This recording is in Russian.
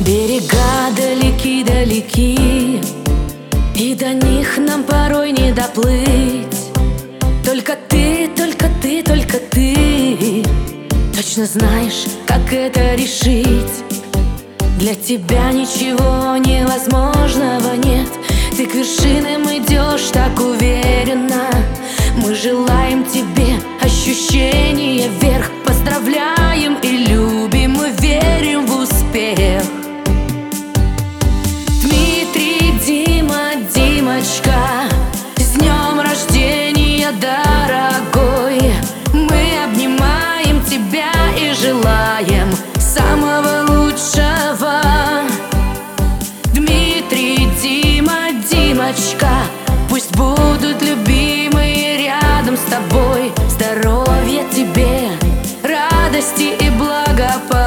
Берега далеки-далеки, и до них нам порой не доплыть. Только ты, только ты, только ты точно знаешь, как это решить. Для тебя ничего невозможного нет. Ты к вершинам идешь так уверенно. Мы желаем тебе ощущения вверх. Поздравляем и любим, мы верим в успех. Дмитрий, Дима, Димочка, с днем рождения, дорогой! Мы обнимаем тебя и желаем самого лучшего. Дмитрий, Дима, Димочка, пусть будут любимые рядом с тобой. Здоровья тебе, радости и благополучия.